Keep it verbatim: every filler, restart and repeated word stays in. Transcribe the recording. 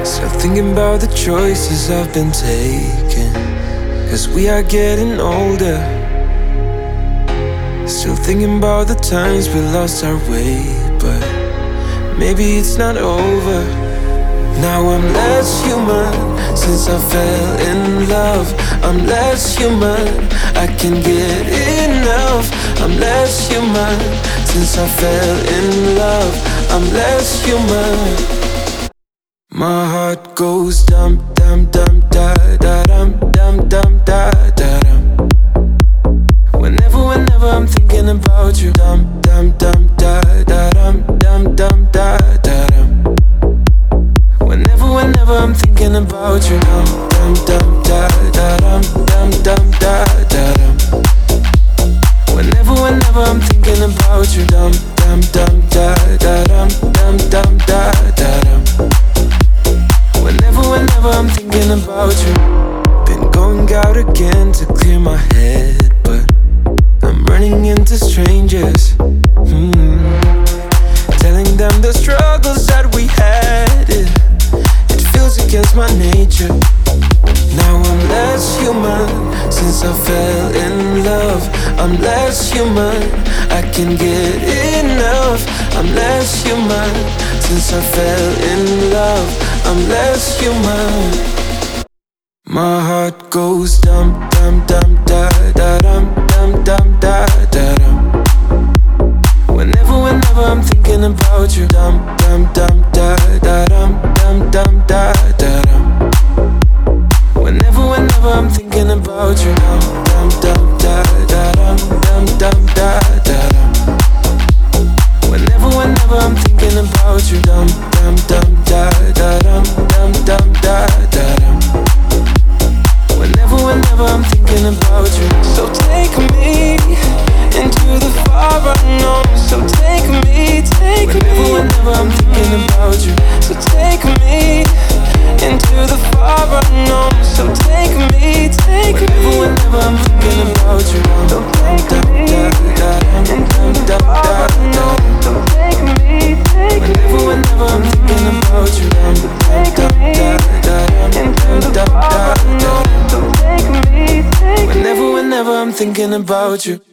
Still thinking about the choices I've been taking, 'cause we are getting older. Still thinking about the times we lost our way, but maybe it's not over. Now I'm less human since I fell in love. I'm less human, I can get enough. I'm less human since I fell in love. I'm less human. My heart goes dum dum dum da da dum dum dum da da dum. Whenever, whenever I'm thinking about you, dum dum dum da da dum dum dum da da dum. Whenever, whenever I'm thinking about you, dum dum dum da da dum dum dum da da dum. Whenever, whenever I'm thinking about you, dum dum dum da da dum dum dum da da dum. Whenever, whenever I'm thinking about you. Been going out again to clear my head, but I'm running into strangers, hmm. Telling them the struggles that we had, it, it feels against my nature. Now I'm less human since I fell in love. I'm less human, I can get enough. I'm less human since I fell in love. I'm less human. My heart goes dum dum dum da da dum dum dum da da dum. Whenever, whenever I'm thinking about you, dum dum dum da da dum dum dum da da dum. Whenever, whenever I'm thinking about you, dum dum dum da da dum dum dum da da dum. Whenever, whenever I'm thinking about you, dum dum dum da da dum dum dum da da dum. Whenever, whenever I'm thinking about you. So take me into the far unknown. So take me, take whenever, me whenever I'm thinking about you. So take me into the far unknown. So take me, take whenever, me whenever I'm thinking about you. So take me into the far unknown. So take me, take whenever, whenever I'm thinking about you. So take me into the far unknown. So take me, take whenever, whenever I'm thinking about you.